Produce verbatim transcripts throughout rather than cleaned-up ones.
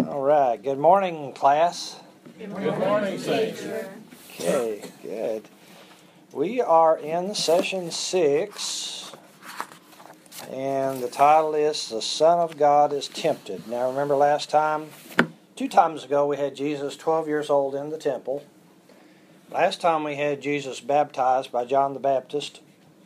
All right. Good morning, class. Good morning, Good morning Saints. Okay, good. We are in session six, and the title is The Son of God is Tempted. Now, remember last time, two times ago, we had Jesus twelve years old in the temple. Last time we had Jesus baptized by John the Baptist.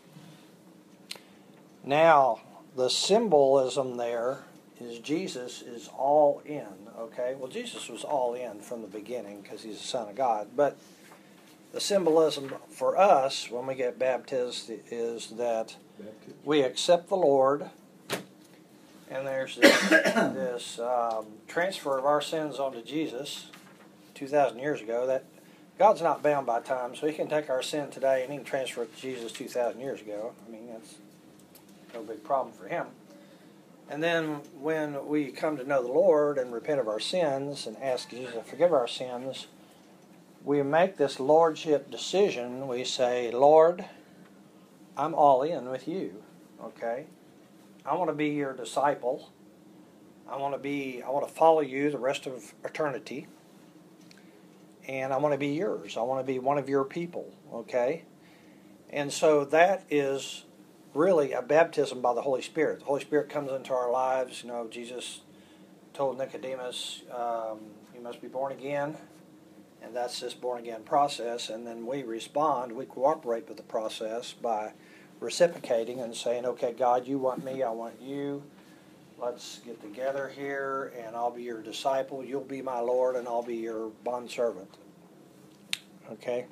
Now, the symbolism there is Jesus is all in, okay? Well, Jesus was all in from the beginning because he's the Son of God. But the symbolism for us when we get baptized is that we accept the Lord, and there's this, this um, transfer of our sins onto Jesus two thousand years ago. That God's not bound by time, so he can take our sin today and he can transfer it to Jesus two thousand years ago. I mean, that's no big problem for him. And then when we come to know the Lord and repent of our sins and ask Jesus to forgive our sins, we make this lordship decision. We say, Lord, I'm all in with you, okay? I want to be your disciple. I want to be, I want to follow you the rest of eternity. And I want to be yours. I want to be one of your people, okay? And so that is really a baptism by the Holy Spirit. The Holy Spirit comes into our lives. You know, Jesus told Nicodemus, um, you must be born again. And that's this born-again process. And then we respond, we cooperate with the process by reciprocating and saying, okay, God, you want me, I want you. Let's get together here, and I'll be your disciple. You'll be my Lord, and I'll be your bondservant. Okay?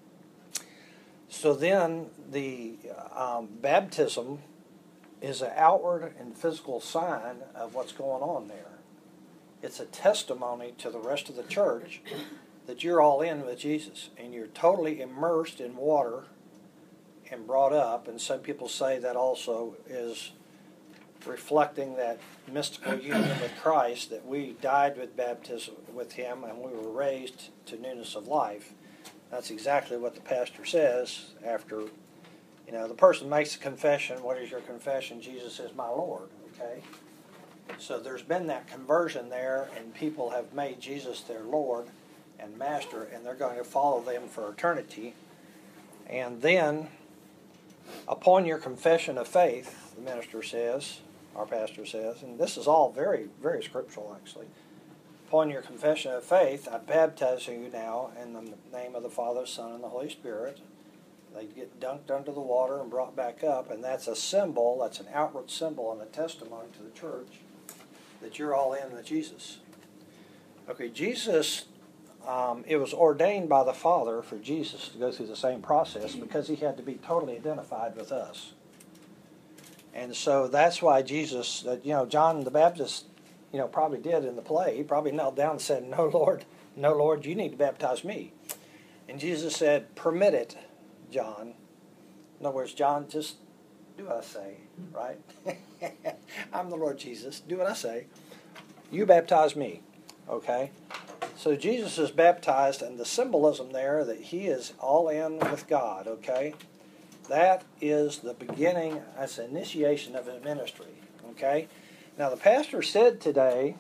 So then the um, baptism is an outward and physical sign of what's going on there. It's a testimony to the rest of the church that you're all in with Jesus and you're totally immersed in water and brought up. And some people say that also is reflecting that mystical union with Christ, that we died with baptism with him and we were raised to newness of life. That's exactly what the pastor says after, you know, the person makes a confession. What is your confession? Jesus is my Lord, okay? So there's been that conversion there, and people have made Jesus their Lord and Master, and they're going to follow them for eternity. And then, upon your confession of faith, the minister says, our pastor says, and this is all very, very scriptural actually, upon your confession of faith, I baptize you now in the name of the Father, Son, and the Holy Spirit. They get dunked under the water and brought back up, and that's a symbol, that's an outward symbol and a testimony to the church that you're all in with Jesus. Okay, Jesus, um, it was ordained by the Father for Jesus to go through the same process because he had to be totally identified with us. And so that's why Jesus, uh, you know, John the Baptist, you know, probably did in the play. He probably knelt down and said, no, Lord, no, Lord, you need to baptize me. And Jesus said, permit it, John. In other words, John, just do what I say, right? I'm the Lord Jesus. Do what I say. You baptize me, okay? So Jesus is baptized, and the symbolism there that he is all in with God, okay? That is the beginning, that's the initiation of his ministry, okay? Now, the pastor said today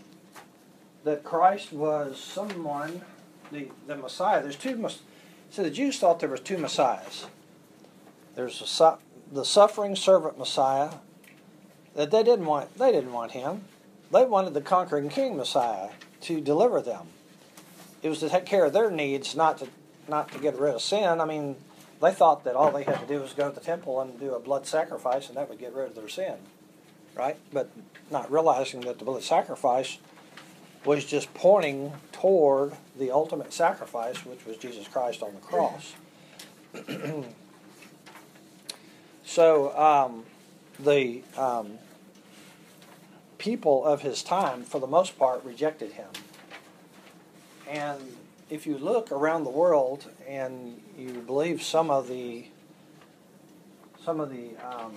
that Christ was someone, the, the Messiah. There's two, so the Jews thought there was two Messiahs. There's a, the suffering servant Messiah that they didn't want. They didn't want him. They wanted the conquering king Messiah to deliver them. It was to take care of their needs, not to not to get rid of sin. I mean, they thought that all they had to do was go to the temple and do a blood sacrifice, and that would get rid of their sin. Right? But not realizing that the blood sacrifice was just pointing toward the ultimate sacrifice, which was Jesus Christ on the cross. So um, the um, people of his time, for the most part, rejected him. And if you look around the world and you believe some of the some of the um,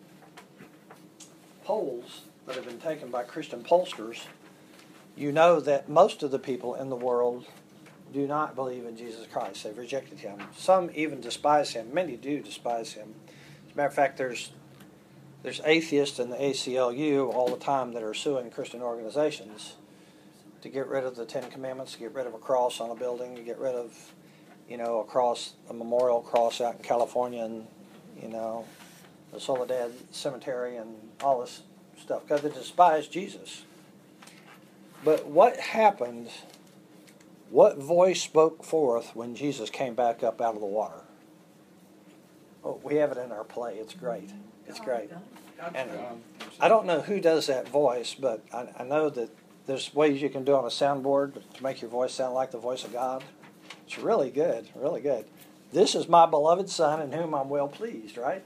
polls that have been taken by Christian pollsters, you know that most of the people in the world do not believe in Jesus Christ. They've rejected him. Some even despise him. Many do despise him. As a matter of fact, there's there's atheists in the A C L U all the time that are suing Christian organizations to get rid of the Ten Commandments, to get rid of a cross on a building, to get rid of, you know, a cross, a memorial cross out in California, and, you know, the Soledad Cemetery and all this stuff, because they despised Jesus. But what happened, what voice spoke forth when Jesus came back up out of the water? Oh, we have it in our play. It's great. It's great. And I don't know who does that voice, but I, I know that there's ways you can do on a soundboard to make your voice sound like the voice of God. It's really good, really good. This is my beloved Son in whom I'm well pleased, right?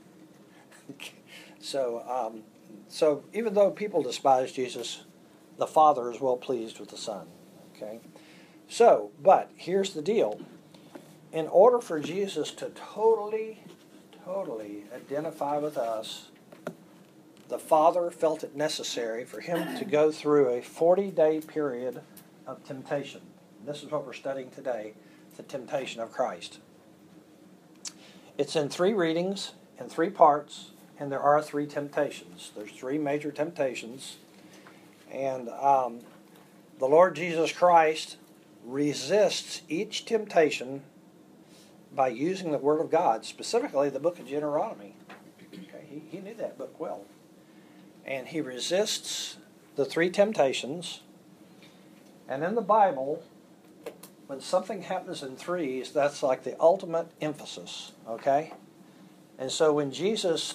so, um, so even though people despise Jesus, the Father is well pleased with the Son. Okay. So, but here's the deal. In order for Jesus to totally, totally identify with us, the Father felt it necessary for him to go through a forty-day period of temptation. This is what we're studying today, the temptation of Christ. It's in three readings, in three parts, and there are three temptations. There's three major temptations. And um, the Lord Jesus Christ resists each temptation by using the Word of God, specifically the book of Deuteronomy. Okay, he, he knew that book well. And he resists the three temptations. And in the Bible, when something happens in threes, that's like the ultimate emphasis, okay? And so when Jesus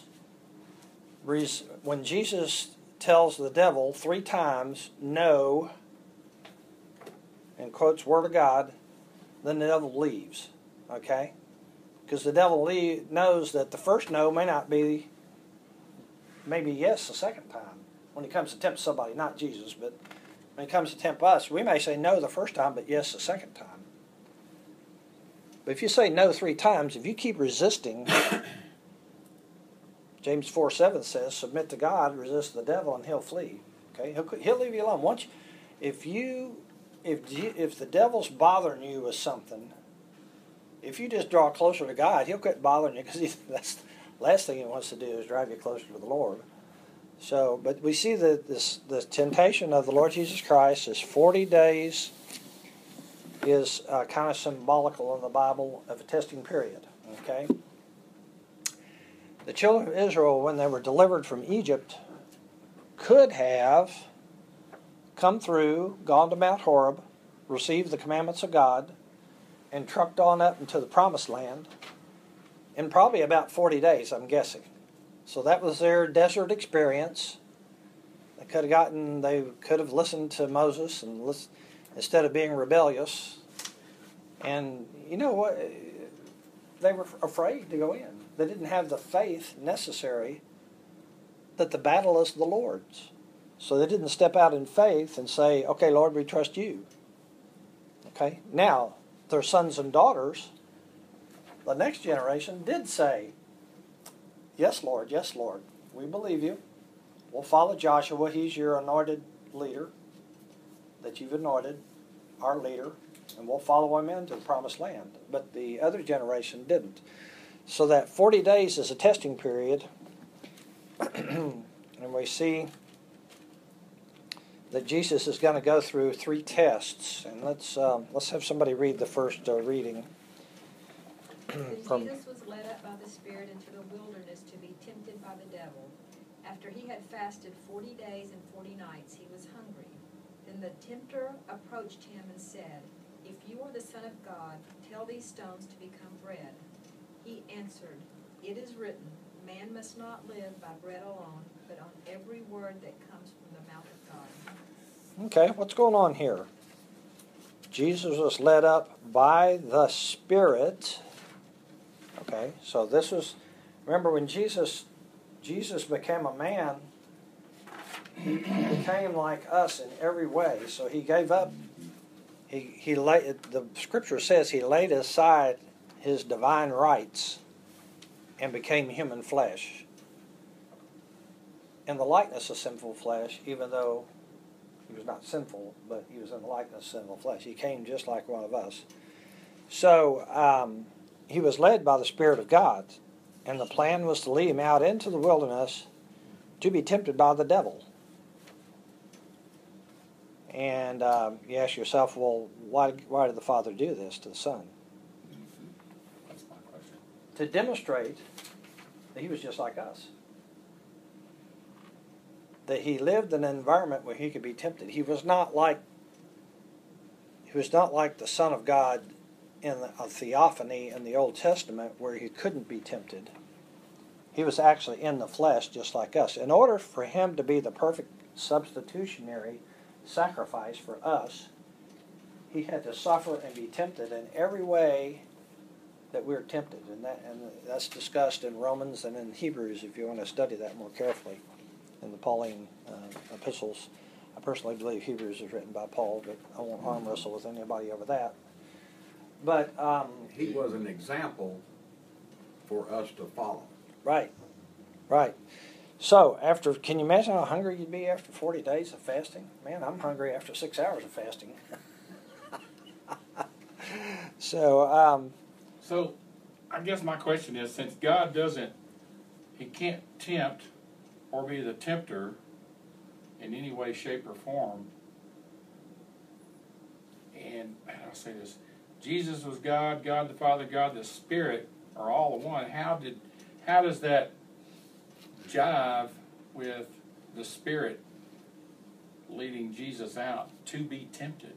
when Jesus tells the devil three times, no, and quotes Word of God, then the devil leaves, okay? Because the devil leave, knows that the first no may not be maybe yes the second time. When he comes to tempt somebody, not Jesus, but when he comes to tempt us, we may say no the first time, but yes the second time. But if you say no three times, if you keep resisting, James four seven says, submit to God, resist the devil, and he'll flee. Okay, he'll, he'll leave you alone. Once, if you, if if the devil's bothering you with something, if you just draw closer to God, he'll quit bothering you, because that's the last thing he wants to do is drive you closer to the Lord. So, but we see that this the temptation of the Lord Jesus Christ is forty days. Is uh, kind of symbolical in the Bible of a testing period. Okay. The children of Israel, when they were delivered from Egypt, could have come through, gone to Mount Horeb, received the commandments of God, and trucked on up into the Promised Land in probably about forty days, I'm guessing. So that was their desert experience. They could have gotten, they could have listened to Moses and listened, instead of being rebellious. And you know what? They were afraid to go in. They didn't have the faith necessary that the battle is the Lord's. So they didn't step out in faith and say, okay, Lord, we trust you. Okay? Now, their sons and daughters, the next generation, did say, yes, Lord, yes, Lord, we believe you. We'll follow Joshua. He's your anointed leader that you've anointed, our leader, and we'll follow him into the Promised Land. But the other generation didn't. So that forty days is a testing period, and we see that Jesus is going to go through three tests. And let's um, let's have somebody read the first uh, reading. From Jesus was led up by the Spirit into the wilderness to be tempted by the devil. After he had fasted forty days and forty nights, he was hungry. Then the tempter approached him and said, if you are the Son of God, tell these stones to become bread. He answered, it is written, man must not live by bread alone, but on every word that comes from the mouth of God. Okay, what's going on here? Jesus was led up by the Spirit. Okay, so this was, remember when Jesus Jesus became a man, he became like us in every way. So he gave up, he, he laid, the scripture says he laid aside his divine rights and became human flesh. In the likeness of sinful flesh, even though he was not sinful, but he was in the likeness of sinful flesh. He came just like one of us. So um, he was led by the Spirit of God, and the plan was to lead him out into the wilderness to be tempted by the devil. And um, you ask yourself, well, why, why did the Father do this to the Son? That's my question. To demonstrate that he was just like us. That he lived in an environment where he could be tempted. He was not like he was not like the Son of God in a theophany in the Old Testament where he couldn't be tempted. He was actually in the flesh just like us. In order for him to be the perfect substitutionary sacrifice for us, he had to suffer and be tempted in every way that we're tempted. And, that, and that's discussed in Romans and in Hebrews if you want to study that more carefully in the Pauline uh, epistles. I personally believe Hebrews is written by Paul, but I won't arm wrestle with anybody over that. But um, he was an example for us to follow. Right, right. So, after, can you imagine how hungry you'd be after forty days of fasting? Man, I'm hungry after six hours of fasting. so, um, So, I guess my question is, since God doesn't, he can't tempt or be the tempter in any way, shape, or form, and how do I say this? Jesus was God, God the Father, God the Spirit are all one. How did, how does that jive with the Spirit leading Jesus out to be tempted?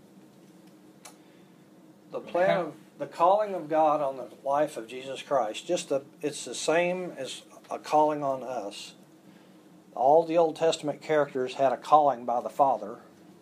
the plan of the calling of God on the life of Jesus Christ, just the, it's the same as a calling on us. All the Old Testament characters had a calling by the Father,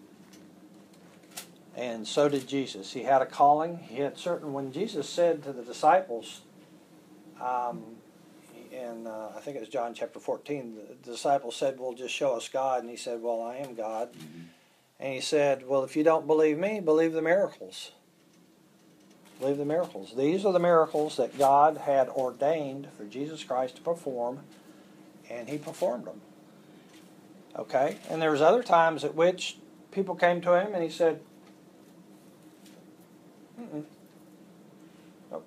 and so did Jesus. He had a calling. He had certain, when Jesus said to the disciples, um, in uh, I think it was John chapter fourteen, the disciples said, well, just show us God. And he said, well, I am God. Mm-hmm. And he said, well, if you don't believe me, believe the miracles. Believe the miracles. These are the miracles that God had ordained for Jesus Christ to perform, and he performed them. Okay? And there was other times at which people came to him and he said, Mm-mm. Nope.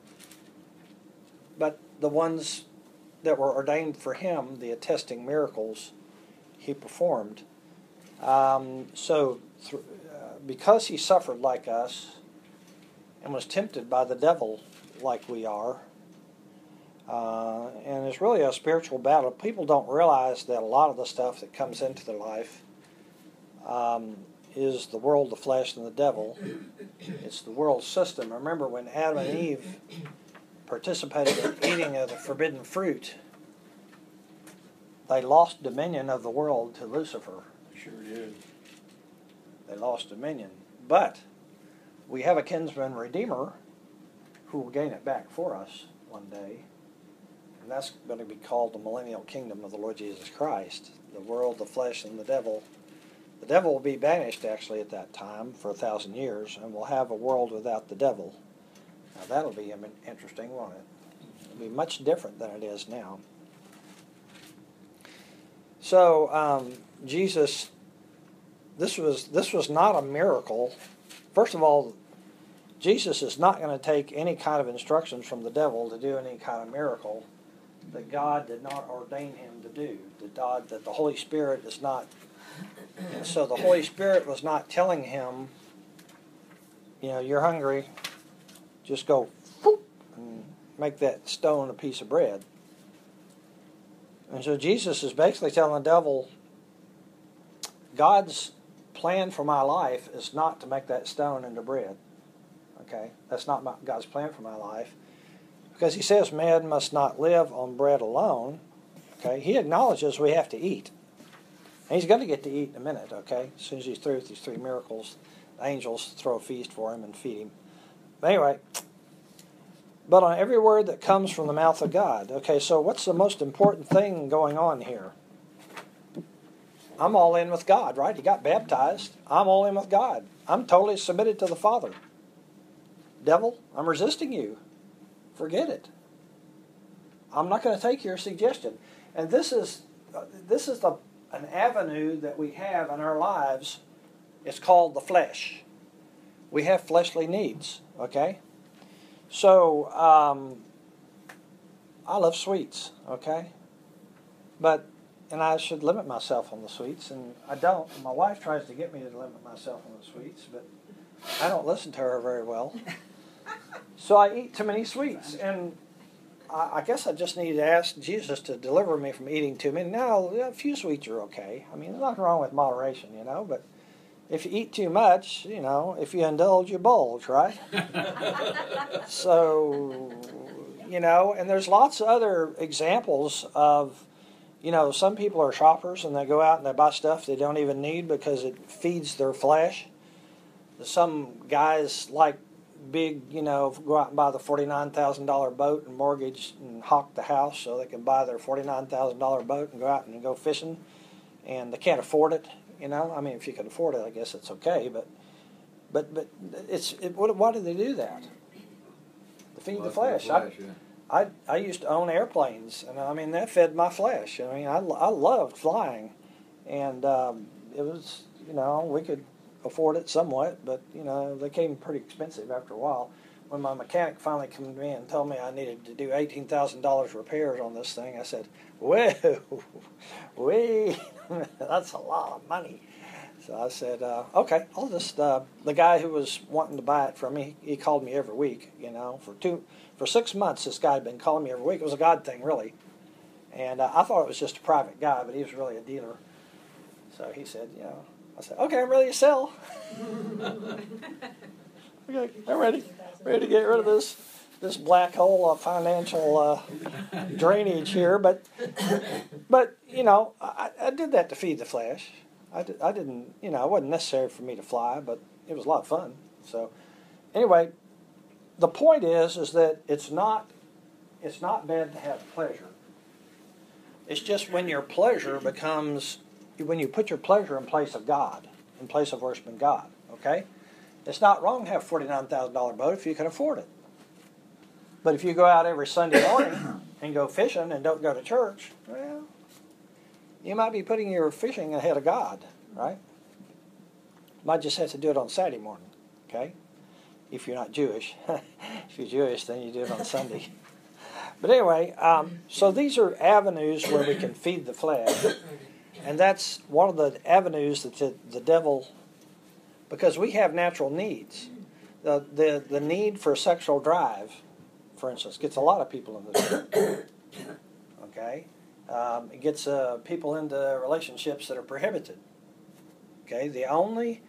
But the ones that were ordained for him, the attesting miracles, he performed. Um, so, th- uh, because he suffered like us and was tempted by the devil like we are, uh, and it's really a spiritual battle. People don't realize that a lot of the stuff that comes into their life um, is the world, the flesh, and the devil. It's the world system. Remember when Adam and Eve participated in eating of the forbidden fruit, they lost dominion of the world to Lucifer. They sure did. They lost dominion. But we have a kinsman redeemer who will gain it back for us one day. And that's going to be called the millennial kingdom of the Lord Jesus Christ. The world, the flesh, and the devil. The devil will be banished actually at that time for a thousand years, and we'll have a world without the devil. Now that'll be interesting, won't it? It'll be much different than it is now. So um, Jesus, this was this was not a miracle. First of all, Jesus is not going to take any kind of instructions from the devil to do any kind of miracle that God did not ordain him to do. That God, that the Holy Spirit is not. And so the Holy Spirit was not telling him, you know, you're hungry, just go whoop, and make that stone a piece of bread. And so Jesus is basically telling the devil, God's plan for my life is not to make that stone into bread. Okay? That's not my, God's plan for my life. Because he says man must not live on bread alone. Okay? He acknowledges we have to eat. And he's going to get to eat in a minute, okay? As soon as he's through with these three miracles, the angels throw a feast for him and feed him. But anyway, but on every word that comes from the mouth of God. Okay, so what's the most important thing going on here? I'm all in with God, right? He got baptized. I'm all in with God. I'm totally submitted to the Father. Devil, I'm resisting you. Forget it. I'm not going to take your suggestion. And this is uh, this is the an avenue that we have in our lives. It's called the flesh. We have fleshly needs, okay? So, um, I love sweets, okay? But and I should limit myself on the sweets, and I don't. My wife tries to get me to limit myself on the sweets, but I don't listen to her very well. So I eat too many sweets, and I, I guess I just need to ask Jesus to deliver me from eating too many. Now, a few sweets are okay. I mean, there's nothing wrong with moderation, you know, but if you eat too much, you know, if you indulge, you bulge, right? So, you know, and there's lots of other examples of, you know, some people are shoppers and they go out and they buy stuff they don't even need because it feeds their flesh. Some guys like big, you know, go out and buy the forty-nine thousand dollars boat and mortgage and hawk the house so they can buy their forty-nine thousand dollars boat and go out and go fishing, and they can't afford it, you know. I mean, if you can afford it, I guess it's okay, but but but it's it, what, why do they do that? To feed Well, the flesh. flesh I, yeah. I, I used to own airplanes, and I mean, that fed my flesh. I mean, I, I loved flying, and um, it was, you know, we could afford it somewhat, but, you know, they came pretty expensive after a while. When my mechanic finally came to me and told me I needed to do eighteen thousand dollars repairs on this thing, I said, whoa, wait, that's a lot of money. So I said, uh, okay, I'll just, uh, the guy who was wanting to buy it from me, he called me every week, you know, for two, for six months this guy had been calling me every week. It was a God thing, really. And uh, I thought it was just a private guy, but he was really a dealer. So he said, you know, I said, okay, I'm ready to sell. Okay, I'm ready, ready to get rid of this this black hole of financial uh, drainage here. But, but you know, I, I did that to feed the flesh. I, did, I didn't, you know, it wasn't necessary for me to fly, but it was a lot of fun. So, anyway, the point is, is that it's not, it's not bad to have pleasure. It's just when your pleasure becomes, when you put your pleasure in place of God, in place of worshiping God, okay? It's not wrong to have a forty-nine thousand dollars boat if you can afford it. But if you go out every Sunday morning and go fishing and don't go to church, well, you might be putting your fishing ahead of God, right? Might just have to do it on Saturday morning, okay? If you're not Jewish. If you're Jewish, then you do it on Sunday. But anyway, um, so these are avenues where we can feed the flesh. And that's one of the avenues that the, the devil, because we have natural needs. The, the, the need for sexual drive, for instance, gets a lot of people in the church. Okay? Um, it gets uh, people into relationships that are prohibited. Okay? The only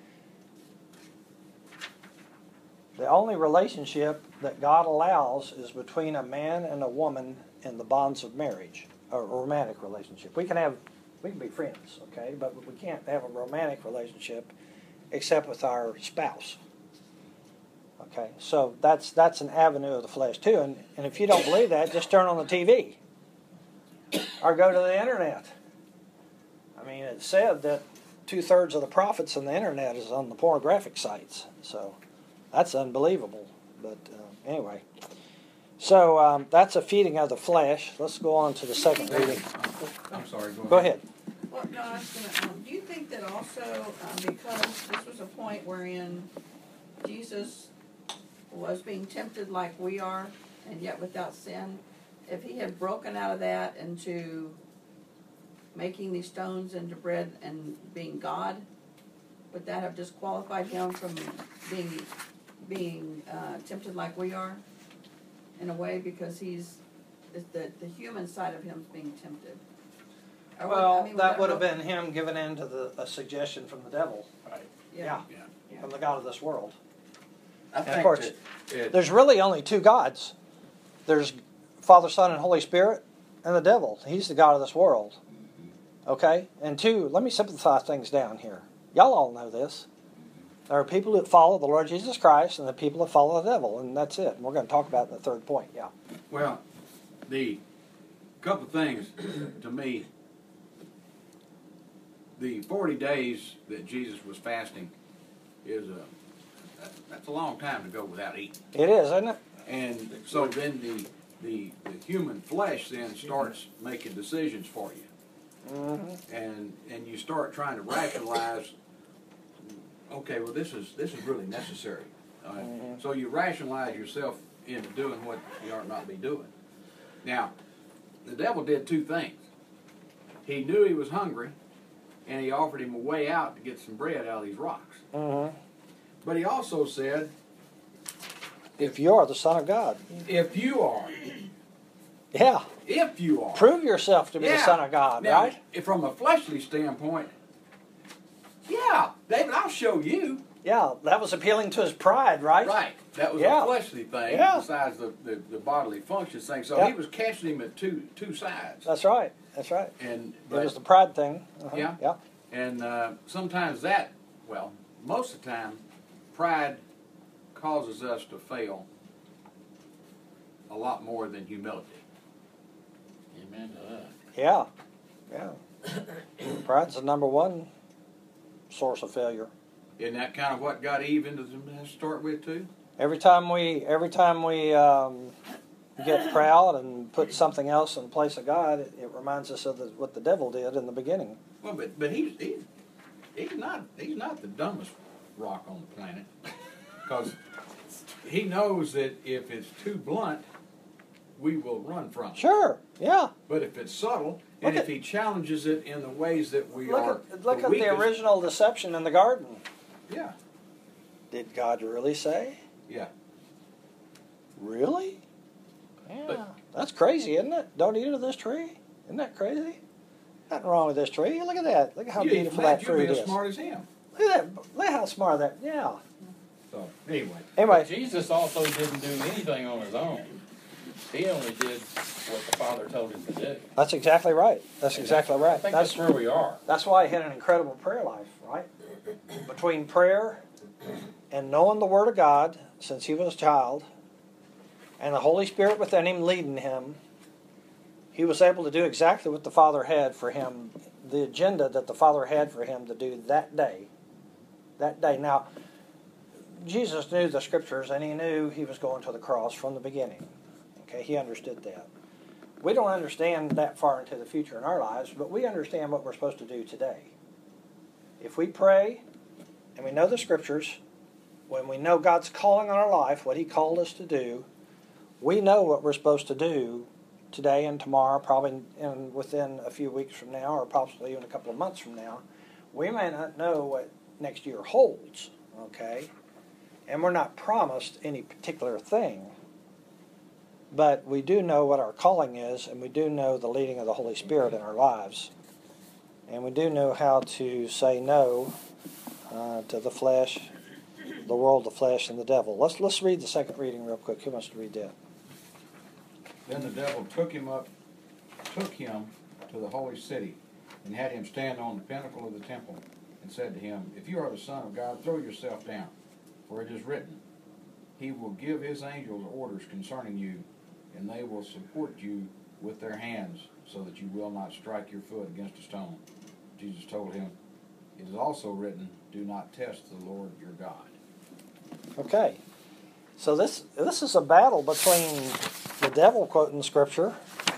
the only relationship that God allows is between a man and a woman in the bonds of marriage, or a romantic relationship. We can have we can be friends, okay, but we can't have a romantic relationship except with our spouse. Okay, so that's that's an avenue of the flesh too, and, and if you don't believe that, just turn on the T V or go to the internet. I mean, it said that two-thirds of the profits on the internet is on the pornographic sites, so that's unbelievable. But uh, anyway, so um, that's a feeding of the flesh. Let's go on to the second reading. I'm sorry, go ahead. Go ahead. Well, no, I was gonna, um, do you think that also, um, because this was a point wherein Jesus was being tempted like we are, and yet without sin, if he had broken out of that into making these stones into bread and being God, would that have disqualified him from being being uh, tempted like we are, in a way, because he's the the human side of him is being tempted? Or would- Well, I mean, that would have broke- been him giving in to the, a suggestion from the devil. Right. Yeah, Yeah. Yeah. from the God of this world. I And of think course, that it, There's really only two gods. There's Father, Son, and Holy Spirit, and the devil. He's the God of this world. Okay? And two, let me simplify things down here. Y'all all know this. There are people that follow the Lord Jesus Christ and the people that follow the devil, and that's it. And we're going to talk about it in the third point, yeah. well, the couple things to me, the forty days that Jesus was fasting is a that- that's a long time to go without eating. It is, isn't it? And so then the, the, the human flesh then starts making decisions for you. Mm-hmm. And and you start trying to rationalize, okay, well this is this is really necessary. Uh, Mhm. So you rationalize yourself into doing what you ought not be doing. Now, the devil did two things. he knew he was hungry, and he offered him a way out to get some bread out of these rocks. Mm-hmm. But he also said, If you are the Son of God. if you are, Yeah. if you are. Prove yourself to be the Yeah. Son of God, Now, right? if from a fleshly standpoint, yeah, David, I'll show you. Yeah, that was appealing to his pride, right? Right. That was Yeah. a fleshly thing Yeah. besides the, the, the bodily functions thing. So Yeah. he was catching him at two two sides. That's right. That's right. And It but, was the pride thing. Uh-huh. Yeah. Yeah. and uh, sometimes that, well, most of the time, pride causes us to fail a lot more than humility. Amen to that. Yeah. Yeah. Pride's the number one source of failure. Isn't that kind of what got Eve into the mess to start with too? Every time we, every time we um, get proud and put something else in place of God, it, it reminds us of the, what the devil did in the beginning. Well, but but he's he's he's not he's not the dumbest rock on the planet, because he knows that if it's too blunt, we will run from it. Sure. Yeah. But if it's subtle, and Look if he challenges it in the ways that we Look are, at, look the at weakest, the original deception in the garden. yeah, Did God really say? yeah. Really? Yeah. But- That's crazy, isn't it? Don't eat of this tree. Isn't that crazy? Nothing wrong with this tree. Look at that. Look at how you beautiful glad that you're fruit being is. smart as him. Look at that. Look at how smart that. Yeah. So anyway, Anyway, Jesus also didn't do anything on his own. He only did what the Father told him to do. that's exactly right. That's exactly I right. think That's that's where we are. that's why he had an incredible prayer life, right? Between prayer and knowing the Word of God since he was a child, and the Holy Spirit within him leading him, he was able to do exactly what the Father had for him, the agenda that the Father had for him to do that day. That day. Now, Jesus knew the Scriptures, and he knew he was going to the cross from the beginning. Okay, he understood that. We don't understand that far into the future in our lives, but we understand what we're supposed to do today. If we pray, and we know the Scriptures, when we know God's calling on our life, what he called us to do, we know what we're supposed to do today and tomorrow, probably in, within a few weeks from now, or possibly even a couple of months from now. We may not know what next year holds, okay? And we're not promised any particular thing. But we do know what our calling is, and we do know the leading of the Holy Spirit in our lives. And we do know how to say no uh, to the flesh, the world, the flesh, and the devil. Let's let's read the second reading real quick. Who wants to read that? then the devil took him up, took him to the holy city, and had him stand on the pinnacle of the temple, and said to him, "If you are the Son of God, throw yourself down, for it is written, He will give His angels orders concerning you, and they will support you with their hands, so that you will not strike your foot against a stone." Jesus told him, "It is also written, do not test the Lord your God." Okay. So this this is a battle between the devil quoting Scripture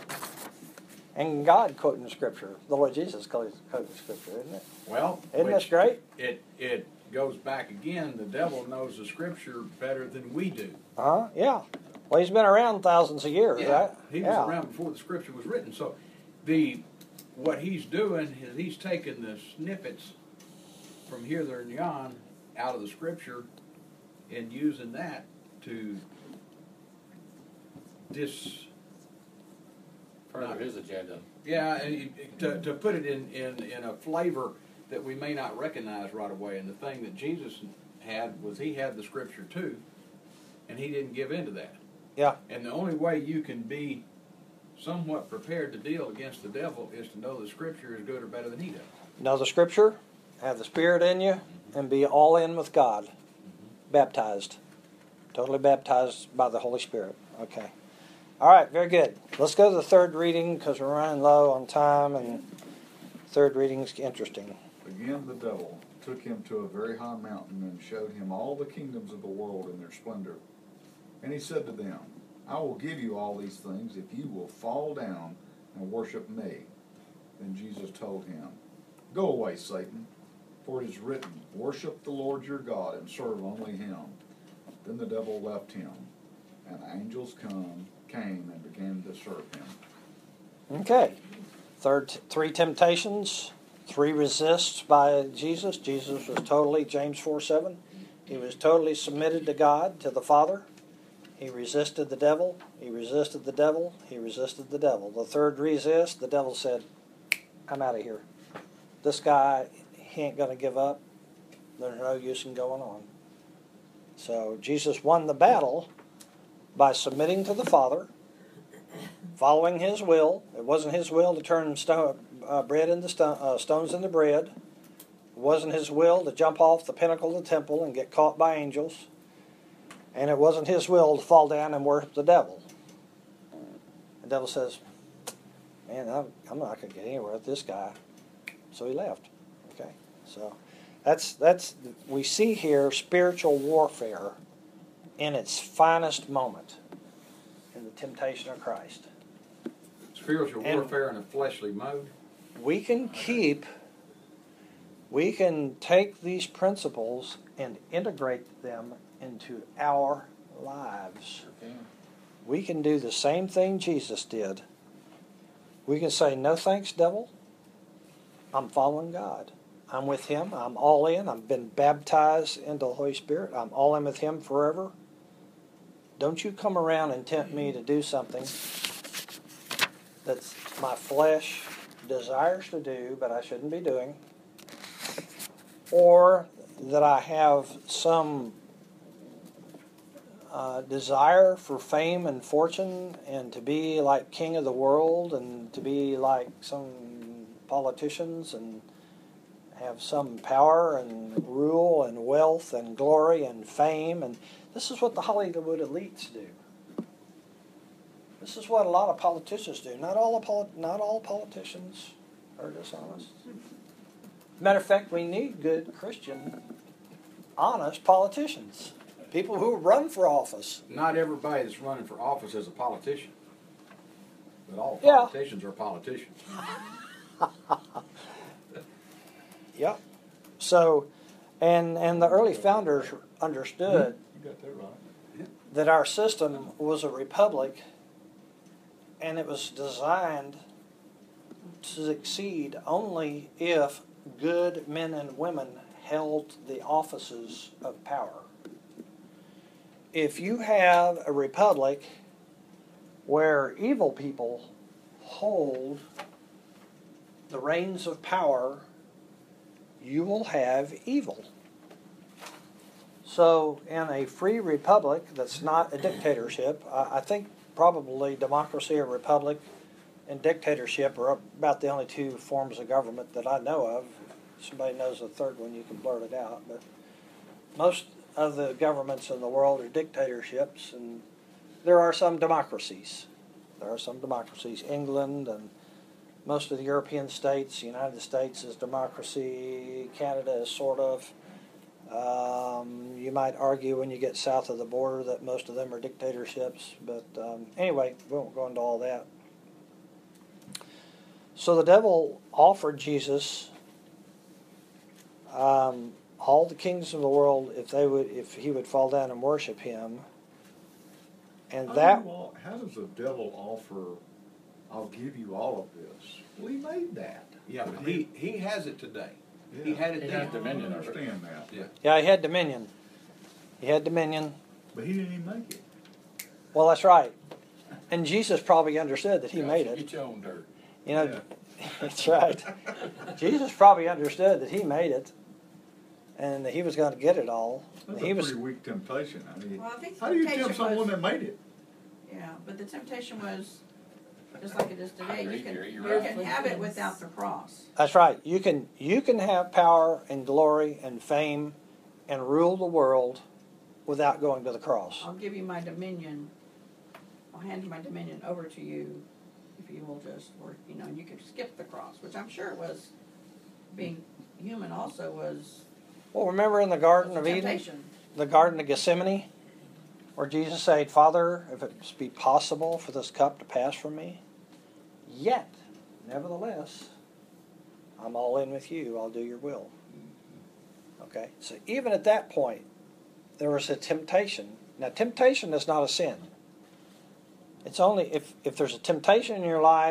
and God quoting Scripture. The Lord Jesus quoting Scripture, isn't it? Well, Isn't which this great? It it goes back again. The devil knows the Scripture better than we do. Uh-huh, yeah. Well, he's been around thousands of years, right? He was yeah. around before the Scripture was written. So, the what he's doing is he's taking the snippets from here, there, and yon out of the Scripture and using that to dis. Further his agenda. Yeah, and he- to, to put it in, in, in a flavor that we may not recognize right away. And the thing that Jesus had was he had the Scripture too, and he didn't give in to that. Yeah. And the only way you can be somewhat prepared to deal against the devil is to know the Scripture is good or better than he does. Know the Scripture, have the Spirit in you, and be all in with God. Baptized. Totally baptized by the Holy Spirit. Okay. All right, very good. Let's go to the third reading because we're running low on time, and third reading's interesting. Again the devil took him to a very high mountain and showed him all the kingdoms of the world in their splendor. And he said to them, "I will give you all these things if you will fall down and worship me." Then Jesus told him, "Go away, Satan, for it is written, worship the Lord your God and serve only him." Then the devil left him, and angels come, came and began to serve him. Okay. third, three temptations, three resists by Jesus. Jesus was totally, James four seven, he was totally submitted to God, to the Father. He resisted the devil. He resisted the devil. He resisted the devil. The third resist, the devil said, I'm out of here. This guy, he ain't going to give up. There's no use in going on. So Jesus won the battle by submitting to the Father, following His will. It wasn't His will to turn stone, uh, bread into sto- uh, stones into bread. It wasn't His will to jump off the pinnacle of the temple and get caught by angels. And it wasn't His will to fall down and worship the devil. The devil says, man, I'm, I'm not going to get anywhere with this guy. So he left. Okay, so that's that's we see here spiritual warfare in its finest moment in the temptation of Christ. Spiritual And warfare in a fleshly mode. We can keep, we can take these principles and integrate them into our lives. We can do the same thing Jesus did. We can say, no thanks, devil. I'm following God. I'm with Him. I'm all in. I've been baptized into the Holy Spirit. I'm all in with Him forever. Don't you come around and tempt me to do something that my flesh desires to do, but I shouldn't be doing. Or that I have some uh, desire for fame and fortune and to be like king of the world and to be like some politicians and have some power and rule and wealth and glory and fame. And this is what the Hollywood elites do. This is what a lot of politicians do. Not all poli- not all politicians are dishonest. Matter of fact, we need good Christian, honest politicians. People who run for office. Not everybody that's running for office is a politician. But all Yeah. politicians are politicians. Yep. So, and and the early founders understood You got that right. that our system was a republic, and it was designed to succeed only if good men and women held the offices of power. If you have a republic where evil people hold the reins of power, you will have evil. So in a free republic that's not a dictatorship, I, I think probably democracy or republic and dictatorship are about the only two forms of government that I know of. If somebody knows the third one, you can blurt it out. But most of the governments in the world are dictatorships, and there are some democracies. There are some democracies. England and most of the European states, the United States is democracy. Canada is sort of. Um, you might argue when you get south of the border that most of them are dictatorships. But um, anyway, we won't go into all that. So the devil offered Jesus um, all the kings of the world if they would, if he would fall down and worship him. And How that do you all- how does the devil offer, I'll give you all of this? Well, he made that. Yeah, but he, he has it today. He Yeah. had it He then. has dominion I over it. understand that. Yeah. yeah, he had dominion. He had dominion. But he didn't even make it. Well, that's right. And Jesus probably understood that he made it. Get your own dirt. You know, Yeah. that's right. Jesus probably understood that he made it, and that he was going to get it all. That's He a was. pretty weak temptation. I mean, Well, I think how do you temptation tempt someone was- that made it? Yeah, but the temptation was, just like it is today, you agree, can, Gary, you you're right. can have it without the cross. That's right. You can you can have power and glory and fame, and rule the world, without going to the cross. I'll give you my dominion, I'll hand my dominion over to you if you will just work, you know, and you could skip the cross, which I'm sure was, being human also was Well, remember in the Garden was of a Eden, temptation. the Garden of Gethsemane, where Jesus said, "Father, if it be possible for this cup to pass from me, yet, nevertheless, I'm all in with you. I'll do your will." Okay, so even at that point, there was a temptation. Now, temptation is not a sin. It's only if, if there's a temptation in your life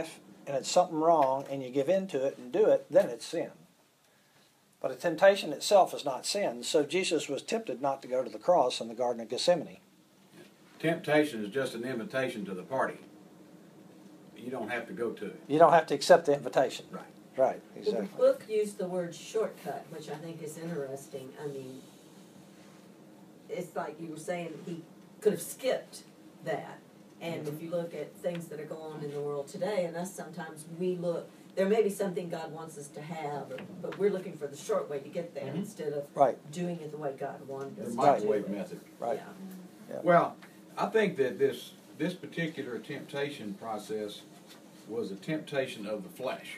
and it's something wrong and you give in to it and do it, then it's sin. But a temptation itself is not sin. So Jesus was tempted not to go to the cross in the Garden of Gethsemane. Temptation is just an invitation to the party. You don't have to go to it. You don't have to accept the invitation. Right. Right, Well, exactly. the book used the word shortcut, which I think is interesting. I mean, it's like you were saying, he could have skipped that. And if you look at things that are going on in the world today, and us sometimes we look, there may be something God wants us to have, but we're looking for the short way to get there Mhm. instead of Right. doing it the way God wanted The us to do microwave it. method. Right. Yeah. Well, I think that this this particular temptation process was a temptation of the flesh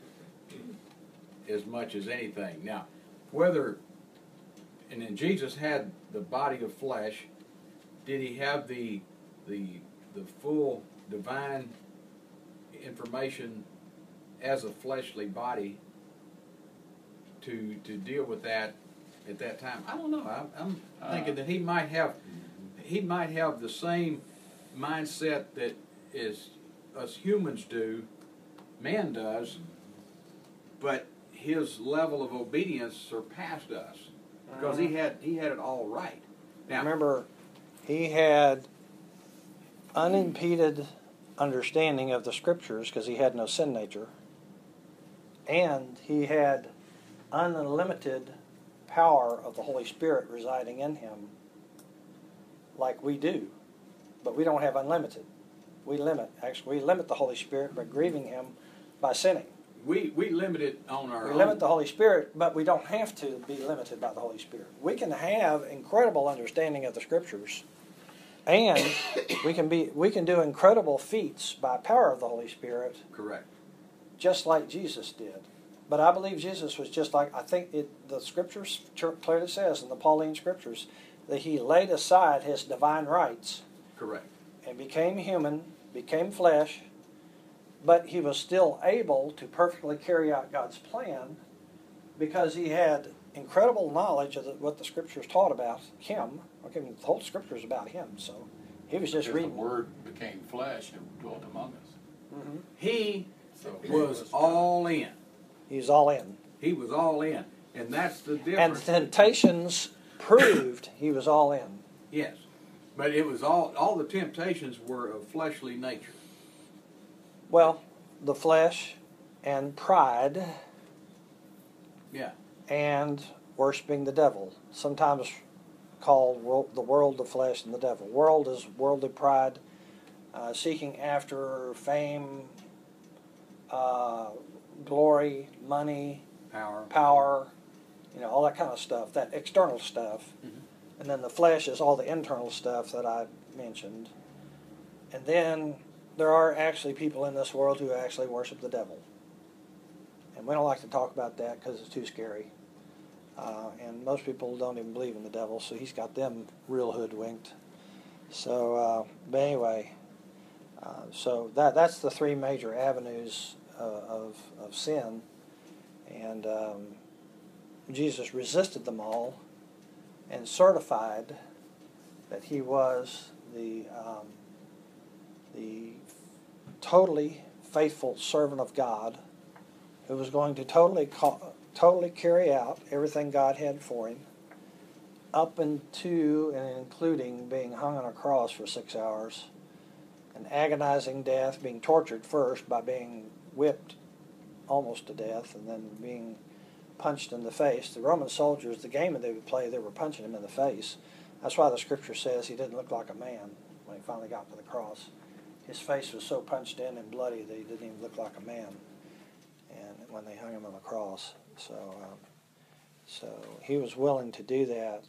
as much as anything. Now, whether, and then Jesus had the body of flesh, did he have the the the full divine information as a fleshly body to to deal with that at that time? I don't know. I'm, I'm Uh, thinking that he might have he might have the same mindset that is us humans do, man does, but his level of obedience surpassed us because he had he had it all right. Now, Remember, he had unimpeded understanding of the Scriptures because he had no sin nature, and he had unlimited power of the Holy Spirit residing in him like we do, but we don't have unlimited. We limit, actually, we limit the Holy Spirit by grieving him by sinning. we we limit it on our We own. limit the Holy Spirit, but we don't have to be limited by the Holy Spirit. We can have incredible understanding of the Scriptures, and we can be we can do incredible feats by power of the Holy Spirit, Correct. just like Jesus did. But I believe Jesus was just like, I think it, the Scriptures clearly says in the Pauline Scriptures that he laid aside his divine rights Correct. and became human, became flesh, but he was still able to perfectly carry out God's plan because he had incredible knowledge of the, what the Scriptures taught about him. Okay, the whole Scripture is about him, so he was just Because reading. the Word became flesh and dwelt among us. Mm-hmm. He So was all in. He's all in. He was all in, and that's the And difference. the temptations proved he was all in. Yes, but it was all all the temptations were of fleshly nature. Well, the flesh and pride Yeah. and worshiping the devil, sometimes called world, the world, the flesh, and the devil. World is worldly pride, uh, seeking after fame, uh, glory, money, Power. power, you know, all that kind of stuff, that external stuff. Mhm. And then the flesh is all the internal stuff that I mentioned. And then there are actually people in this world who actually worship the devil. And we don't like to talk about that because it's too scary. Uh, and most people don't even believe in the devil, so he's got them real hoodwinked. So, uh, but anyway, uh, so that that's the three major avenues uh, of of sin, and um, Jesus resisted them all, and certified that he was the um, the totally faithful servant of God, who was going to totally ca- totally carry out everything God had for him, up into and including being hung on a cross for six hours, an agonizing death, being tortured first by being whipped almost to death, and then being punched in the face. The Roman soldiers, the game that they would play, they were punching him in the face. That's why the Scripture says he didn't look like a man when he finally got to the cross. His face was so punched in and bloody that he didn't even look like a man. And when they hung him on the cross, so um, so he was willing to do that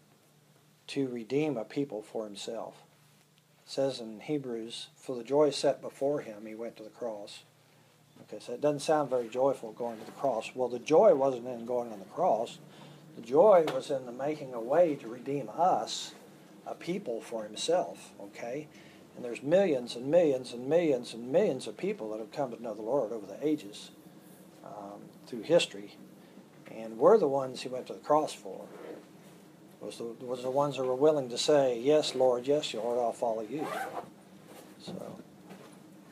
to redeem a people for himself. It says in Hebrews, for the joy set before him, he went to the cross. Okay, so it doesn't sound very joyful going to the cross. Well, the joy wasn't in going on the cross. The joy was in the making a way to redeem us, a people, for himself. Okay, and there's millions and millions and millions and millions of people that have come to know the Lord over the ages, um, through history, and we're the ones he went to the cross for. Was the was the ones who were willing to say, "Yes, Lord, yes, Lord, I'll follow you." So,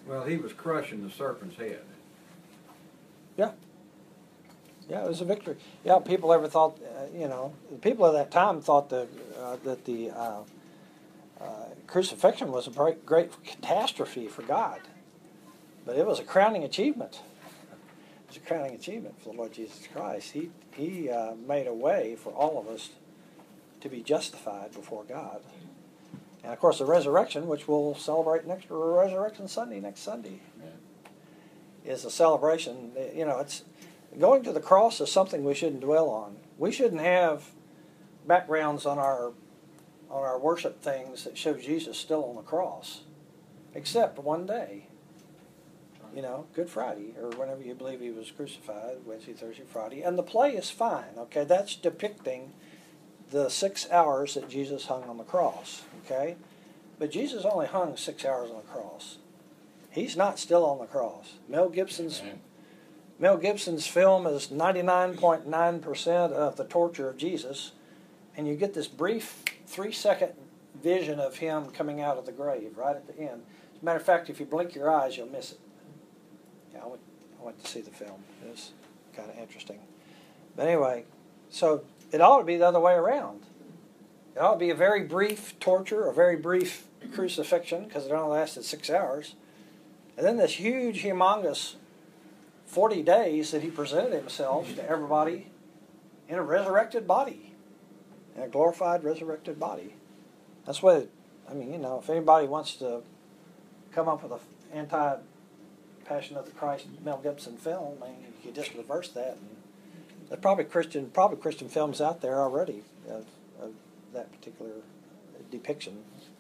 Well, he was crushing the serpent's head. Yeah. Yeah, it was a victory. Yeah, people ever thought, uh, you know, the people of that time thought the, uh, that the uh, uh, crucifixion was a great, great catastrophe for God. But it was a crowning achievement. It was a crowning achievement for the Lord Jesus Christ. He, he uh, made a way for all of us to be justified before God. And, of course, the resurrection, which we'll celebrate next Resurrection Sunday, next Sunday, is a celebration. You know, it's going to the cross is something we shouldn't dwell on. We shouldn't have backgrounds on our on our worship things that show Jesus still on the cross, except one day. You know, Good Friday, or whenever you believe he was crucified, Wednesday, Thursday, Friday. And the play is fine, okay? That's depicting the six hours that Jesus hung on the cross, okay? But Jesus only hung six hours on the cross. He's not still on the cross. Mel Gibson's Amen. Mel Gibson's film is ninety-nine point nine percent of the torture of Jesus, and you get this brief three-second vision of him coming out of the grave right at the end. As a matter of fact, if you blink your eyes, you'll miss it. Yeah, I went, I went to see the film. It was kind of interesting. But anyway, so it ought to be the other way around. It ought to be a very brief torture, a very brief crucifixion, because it only lasted six hours. And then this huge, humongous forty days that he presented himself to everybody in a resurrected body, in a glorified, resurrected body. That's what, I mean, you know, if anybody wants to come up with an anti-Passion of the Christ Mel Gibson film, I mean, you just reverse that. And there's probably Christian, probably Christian films out there already of, of that particular depiction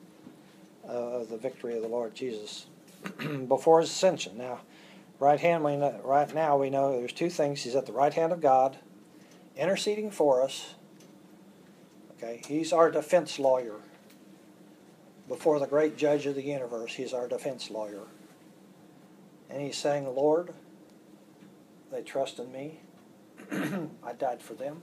of the victory of the Lord Jesus before his ascension. Now, right hand, we know, right now we know there's two things. He's at the right hand of God, interceding for us. Okay, he's our defense lawyer. Before the great judge of the universe, he's our defense lawyer. And he's saying, Lord, they trust in me. I died for them.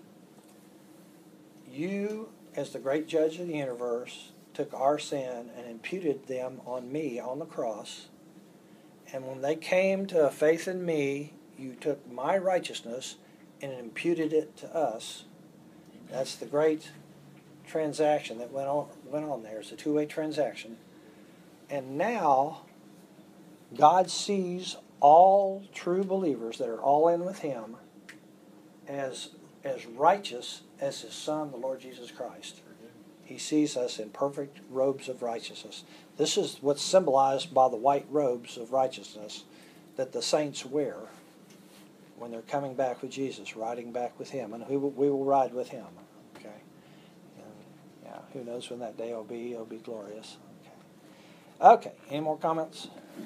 You, as the great judge of the universe, took our sin and imputed them on me on the cross. And when they came to faith in me, you took my righteousness and imputed it to us. That's the great transaction that went on went on there. It's a two-way transaction. And now God sees all true believers that are all in with him as as righteous as his Son, the Lord Jesus Christ. He sees us in perfect robes of righteousness. This is what's symbolized by the white robes of righteousness that the saints wear when they're coming back with Jesus, riding back with him. And we will, we will ride with him. Okay. And, yeah, who knows when that day will be. It'll be glorious. Okay. Okay. Any more comments?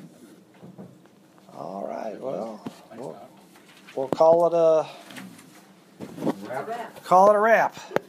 All right. Well, we'll, we'll call it a, Wrap. call it a wrap.